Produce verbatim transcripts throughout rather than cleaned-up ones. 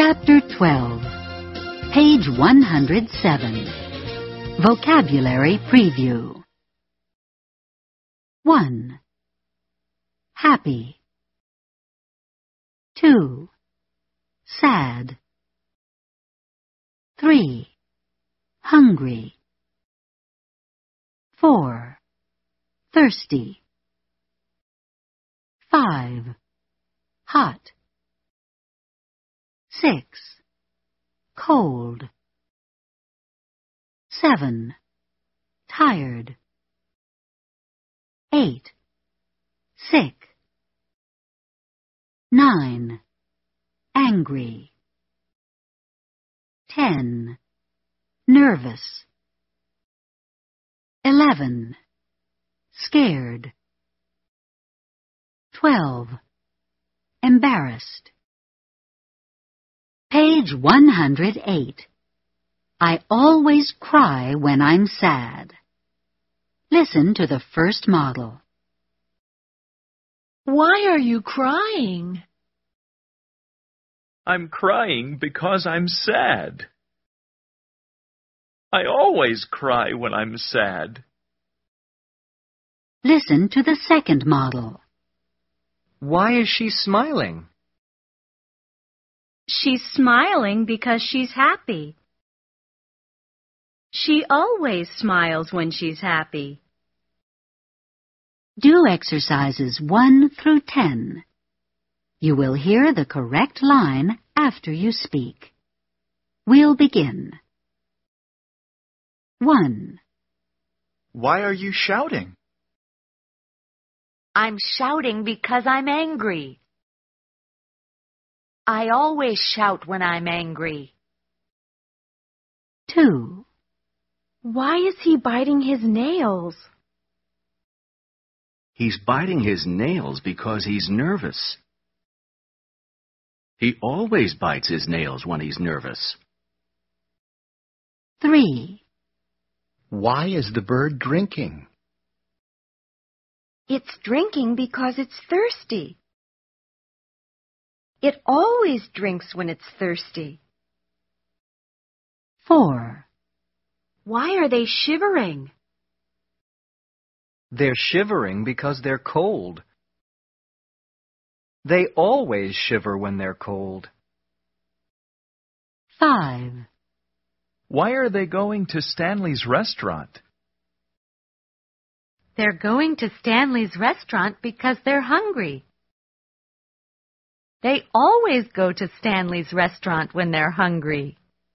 Chapter twelve, page one hundred seven. Vocabulary Preview. one. Happy. two. Sad. three. Hungry. four. Thirsty. five. Hot. six. Cold. seven. Tired. eight. Sick. nine. Angry. ten. Nervous. eleven. Scared. twelve. Embarrassed. Page one hundred eight. I always cry when I'm sad. Listen to the first model. Why are you crying? I'm crying because I'm sad. I always cry when I'm sad. Listen to the second model. Why is she smiling? She's smiling because she's happy. She always smiles when she's happy. Do exercises one through ten. You will hear the correct line after you speak. We'll begin. one. Why are you shouting? I'm shouting because I'm angry. I always shout when I'm angry. two. Why is he biting his nails? He's biting his nails because he's nervous. He always bites his nails when he's nervous. three. Why is the bird drinking? It's drinking because it's thirsty. It always drinks when it's thirsty. four. Why are they shivering? They're shivering because they're cold. They always shiver when they're cold. five. Why are they going to Stanley's restaurant? They're going to Stanley's restaurant because they're hungry. They always go to Stanley's restaurant when they're hungry.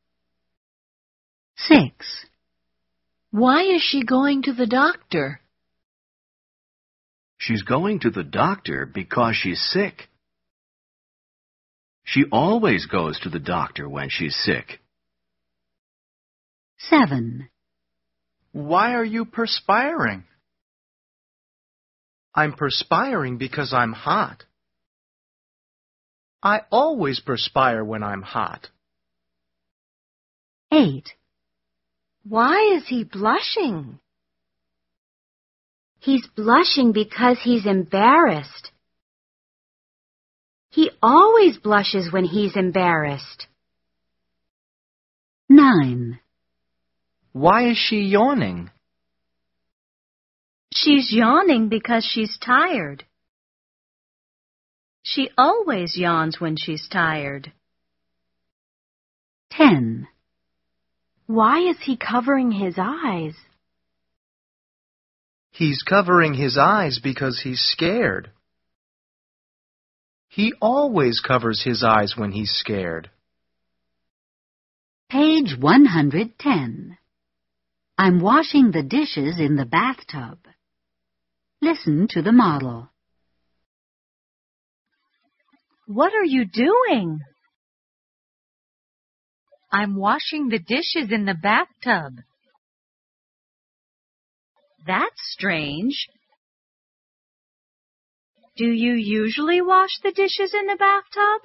six. Why is she going to the doctor? She's going to the doctor because she's sick. She always goes to the doctor when she's sick. seven. Why are you perspiring? I'm perspiring because I'm hot. I always perspire when I'm hot. eight. Why is he blushing? He's blushing because he's embarrassed. He always blushes when he's embarrassed. nine. Why is she yawning? She's yawning because she's tired. She always yawns when she's tired. ten. Why is he covering his eyes? He's covering his eyes because he's scared. He always covers his eyes when he's scared. Page one hundred ten. I'm washing the dishes in the bathtub. Listen to the model. What are you doing? I'm washing the dishes in the bathtub. That's strange. Do you usually wash the dishes in the bathtub?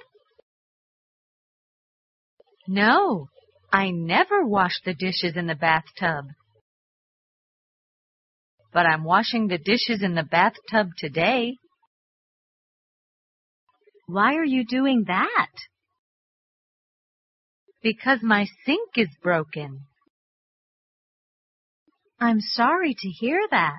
No, I never wash the dishes in the bathtub. But I'm washing the dishes in the bathtub today. Why are you doing that? Because my sink is broken. I'm sorry to hear that.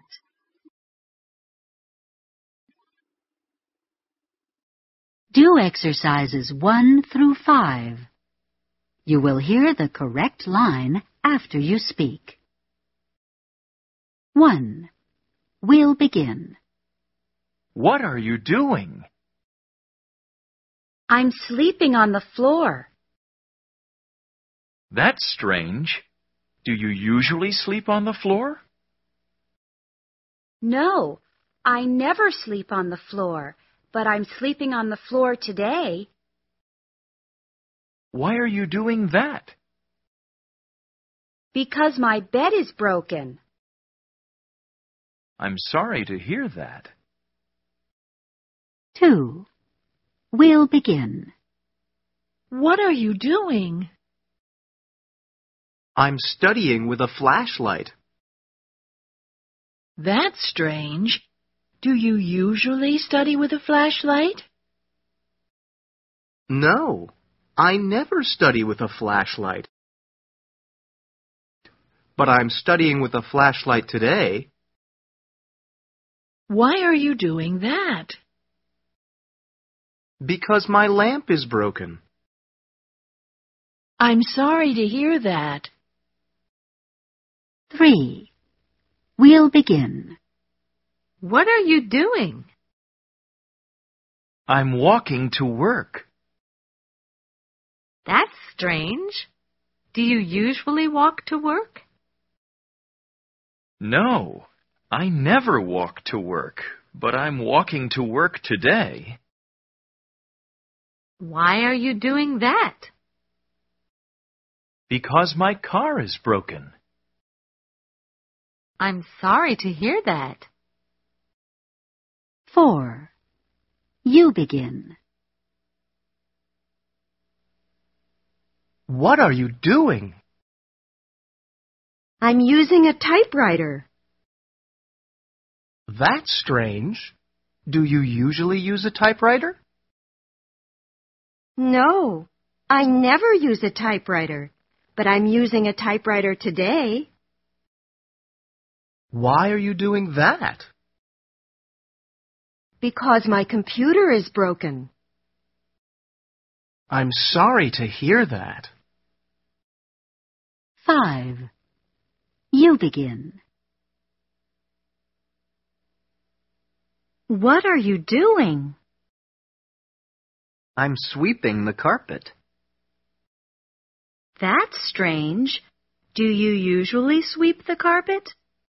Do exercises one through five. You will hear the correct line after you speak. one. We'll begin. What are you doing? I'm sleeping on the floor. That's strange. Do you usually sleep on the floor? No, I never sleep on the floor, but I'm sleeping on the floor today. Why are you doing that? Because my bed is broken. I'm sorry to hear that. two. We'll begin. What are you doing? I'm studying with a flashlight. That's strange. Do you usually study with a flashlight? No, I never study with a flashlight. But I'm studying with a flashlight today. Why are you doing that? Because my lamp is broken. I'm sorry to hear that. three. We'll begin. What are you doing? I'm walking to work. That's strange. Do you usually walk to work? No, I never walk to work, but I'm walking to work today. Why are you doing that? Because my car is broken. I'm sorry to hear that. four. You begin. What are you doing? I'm using a typewriter. That's strange. Do you usually use a typewriter? No, I never use a typewriter, but I'm using a typewriter today. Why are you doing that? Because my computer is broken. I'm sorry to hear that. five. You begin. What are you doing? I'm sweeping the carpet. That's strange. Do you usually sweep the carpet?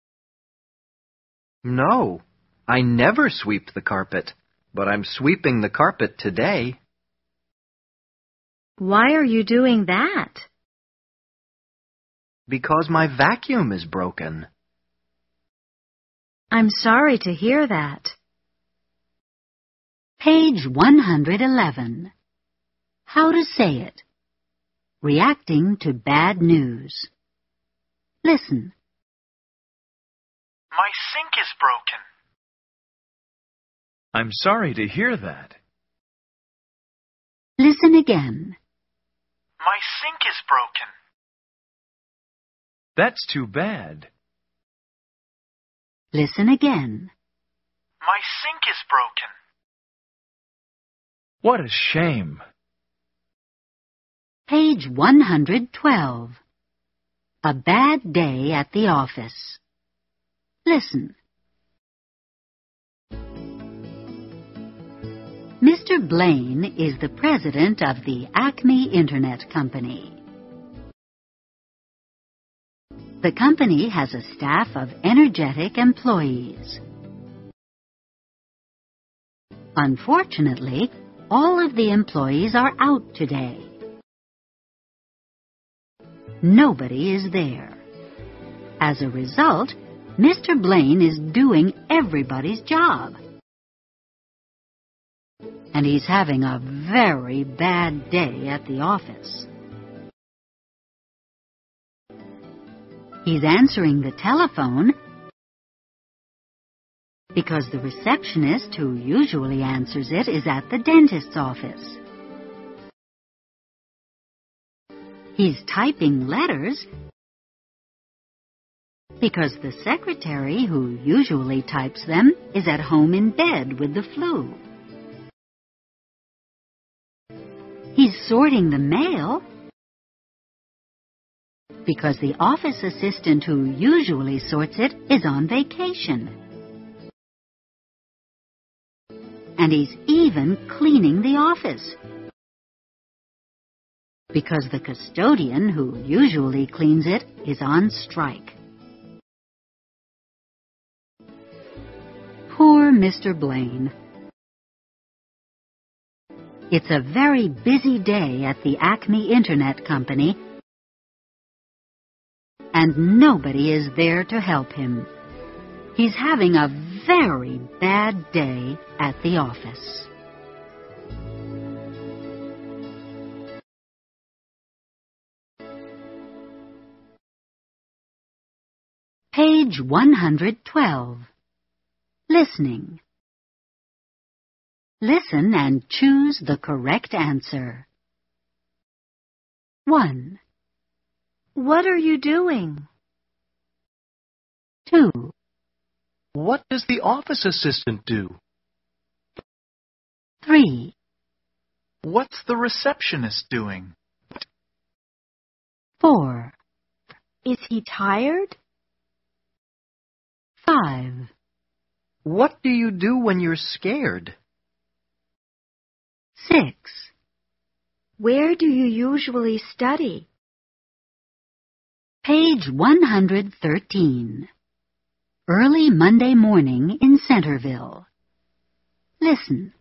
No, I never sweep the carpet, but I'm sweeping the carpet today. Why are you doing that? Because my vacuum is broken. I'm sorry to hear that. Page one hundred eleven. How to say it. Reacting to bad news. Listen. My sink is broken. I'm sorry to hear that. Listen again. My sink is broken. That's too bad. Listen again. My sink is broken. What a shame. Page one hundred twelve. A bad day at the office. Listen. Mister Blaine is the president of the Acme Internet Company. The company has a staff of energetic employees. Unfortunately, all of the employees are out today. Nobody is there. As a result, Mister Blaine is doing everybody's job. And he's having a very bad day at the office. He's answering the telephone because the receptionist who usually answers it is at the dentist's office. He's typing letters because the secretary who usually types them is at home in bed with the flu. He's sorting the mail because the office assistant who usually sorts it is on vacation. And he's even cleaning the office because the custodian who usually cleans it is on strike. Poor Mister Blaine. It's a very busy day at the Acme Internet Company, and nobody is there to help him. He's having a very bad day at the office. Page one hundred twelve. Listening. Listen and choose the correct answer. one. What are you doing? two. What does the office assistant do? three. What's the receptionist doing? four. Is he tired? five. What do you do when you're scared? six. Where do you usually study? Page one hundred thirteen. Early Monday morning in Centerville. Listen.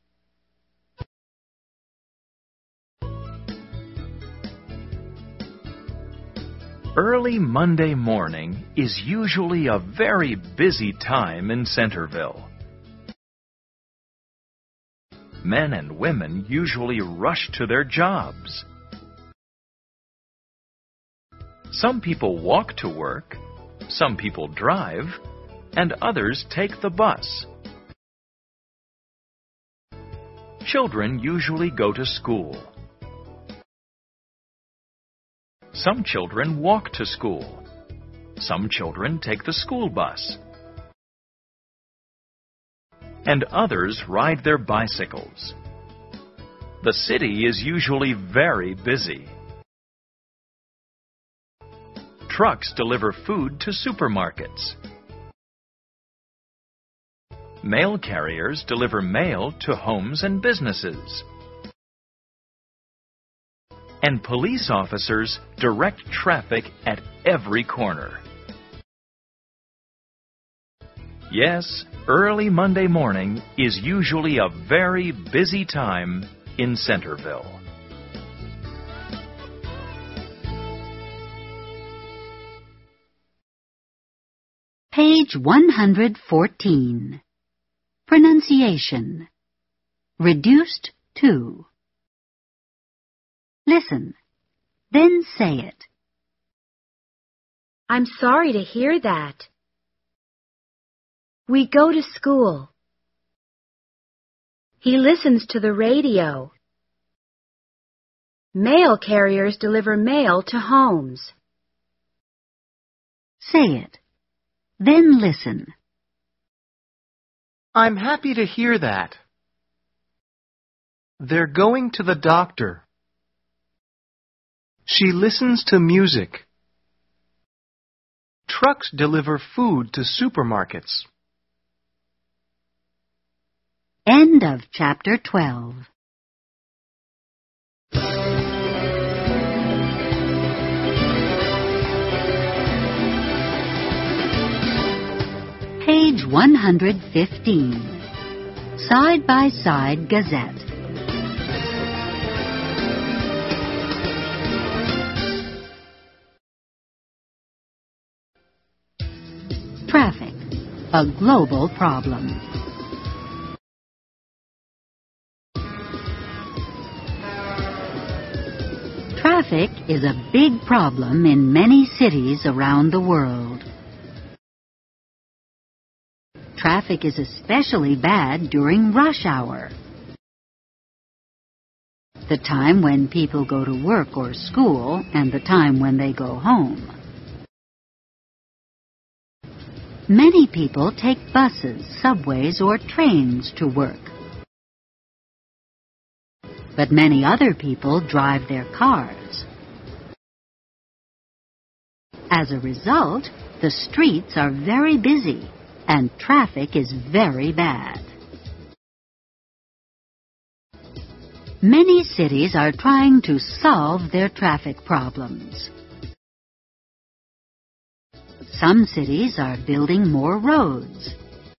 Early Monday morning is usually a very busy time in Centerville. Men and women usually rush to their jobs. Some people walk to work, some people drive, and others take the bus. Children usually go to school. Some children walk to school. Some children take the school bus. And others ride their bicycles. The city is usually very busy. Trucks deliver food to supermarkets. Mail carriers deliver mail to homes and businesses. And police officers direct traffic at every corner. Yes, early Monday morning is usually a very busy time in Centerville. Page one hundred fourteen. Pronunciation. Reduced to. Listen, then say it. I'm sorry to hear that. We go to school. He listens to the radio. Mail carriers deliver mail to homes. Say it. Then listen. I'm happy to hear that. They're going to the doctor. She listens to music. Trucks deliver food to supermarkets. End of chapter twelve. Page one hundred fifteen. Side by Side Gazette. Traffic, a global problem. Traffic is a big problem in many cities around the world. Traffic is especially bad during rush hour. the time when people go to work or school and the time when they go home. Many people take buses, subways, or trains to work. But many other people drive their cars. As a result, the streets are very busy and traffic is very bad. Many cities are trying to solve their traffic problems. Some cities are building more roads.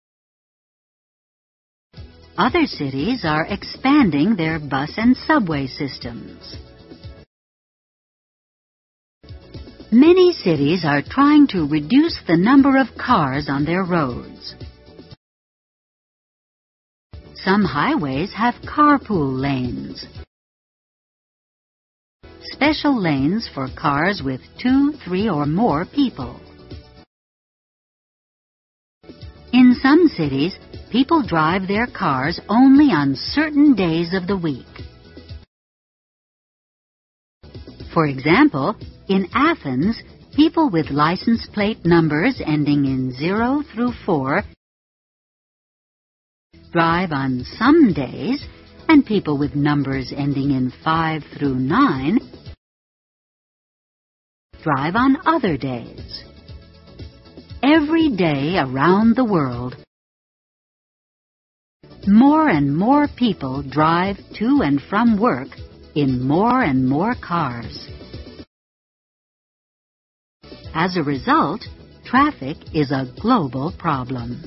Other cities are expanding their bus and subway systems. Many cities are trying to reduce the number of cars on their roads. Some highways have carpool lanes, special lanes for cars with two, three, or more people. In some cities, people drive their cars only on certain days of the week. For example, in Athens, people with license plate numbers ending in zero through four drive on some days, and people with numbers ending in five through nine drive on other days. Every day around the world, more and more people drive to and from work in more and more cars. As a result, traffic is a global problem.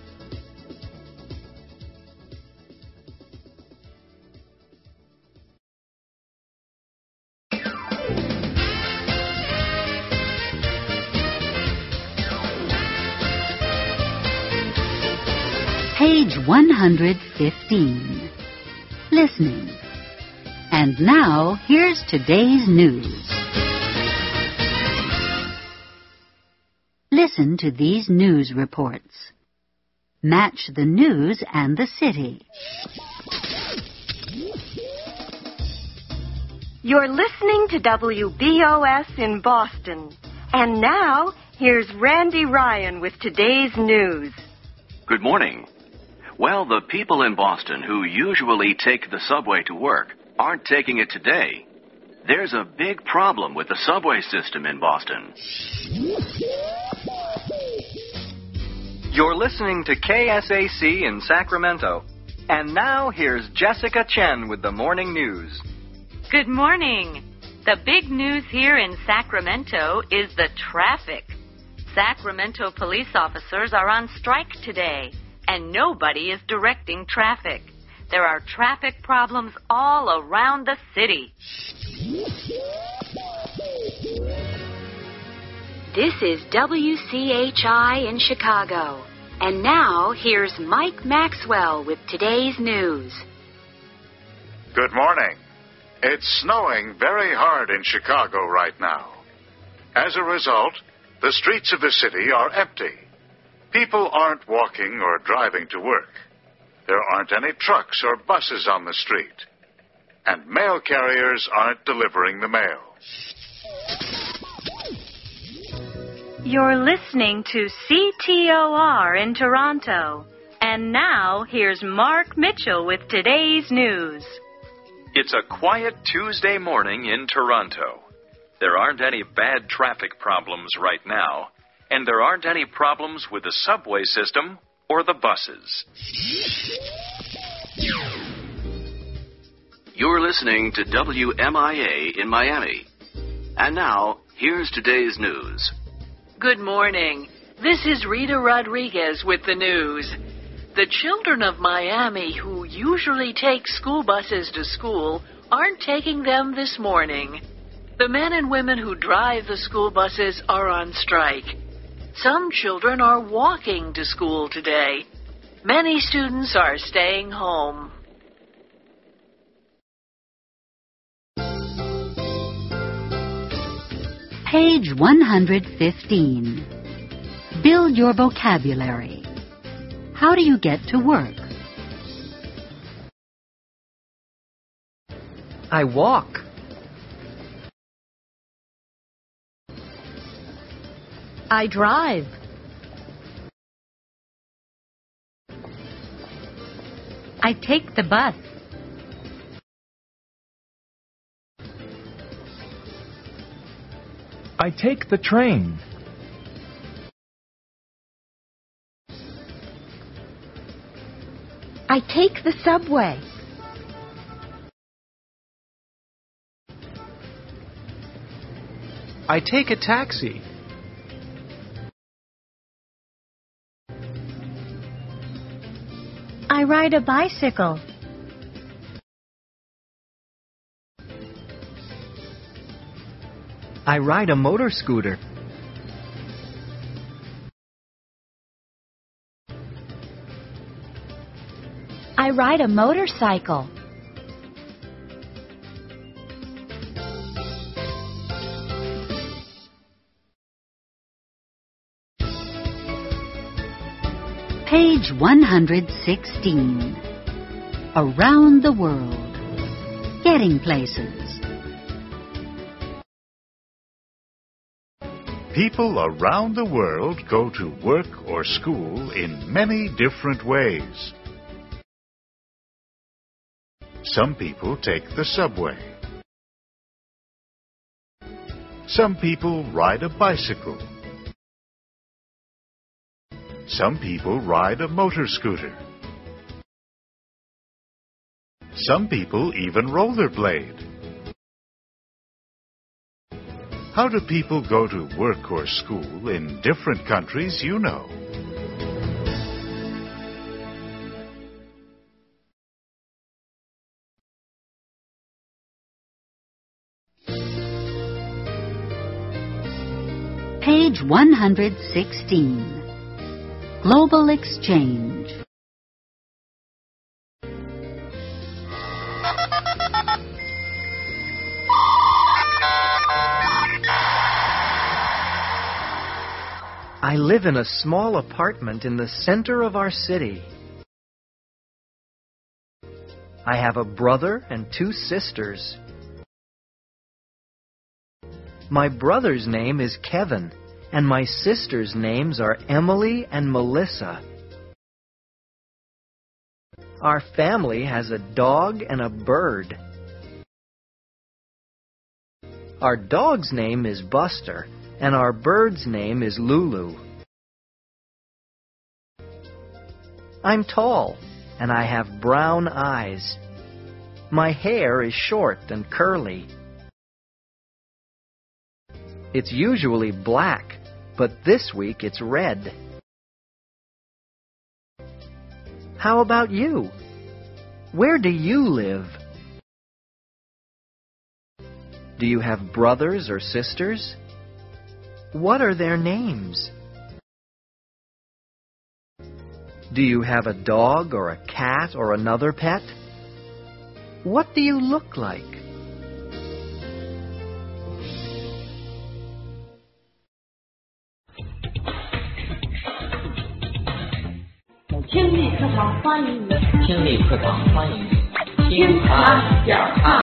Page one hundred fifteen. Listening. And now, here's today's news. Listen to these news reports. Match the news and the city. You're listening to W B O S in Boston. And now, here's Randy Ryan with today's news. Good morning. Well, the people in Boston who usually take the subway to work aren't taking it today. There's a big problem with the subway system in Boston. You're listening to K S A C in Sacramento. And now here's Jessica Chen with the morning news. Good morning. The big news here in Sacramento is the traffic. Sacramento police officers are on strike today, and nobody is directing traffic. There are traffic problems all around the city. This is W C H I in Chicago. And now, here's Mike Maxwell with today's news. Good morning. It's snowing very hard in Chicago right now. As a result, the streets of the city are empty. People aren't walking or driving to work. There aren't any trucks or buses on the street. And mail carriers aren't delivering the mail. You're listening to C T O R in Toronto. And now, here's Mark Mitchell with today's news. It's a quiet Tuesday morning in Toronto. There aren't any bad traffic problems right now, and there aren't any problems with the subway system or the buses. You're listening to W M I A in Miami. And now, here's today's news. Good morning. This is Rita Rodriguez with the news. The children of Miami who usually take school buses to school aren't taking them this morning. The men and women who drive the school buses are on strike. Some children are walking to school today. Many students are staying home. Page one hundred fifteen. Build your vocabulary. How do you get to work? I walk. I drive. I take the bus. I take the train. I take the subway. I take a taxi. I ride a bicycle. I ride a motor scooter. I ride a motorcycle. Page one hundred sixteen. Around the world. Getting places. People around the world go to work or school in many different ways. Some people take the subway. Some people ride a bicycle. Some people ride a motor scooter. Some people even rollerblade. How do people go to work or school in different countries you know? Page one hundred sixteen. Global Exchange. I live in a small apartment in the center of our city. I have a brother and two sisters. My brother's name is Kevin, and my sisters' names are Emily and Melissa. Our family has a dog and a bird. Our dog's name is Buster, and our bird's name is Lulu. I'm tall, and I have brown eyes. My hair is short and curly. It's usually black, but this week it's red. How about you? Where do you live? Do you have brothers or sisters? What are their names? Do you have a dog or a cat or another pet? What do you look like? 听力课堂欢迎你，听力课堂欢迎你，听韩讲汉。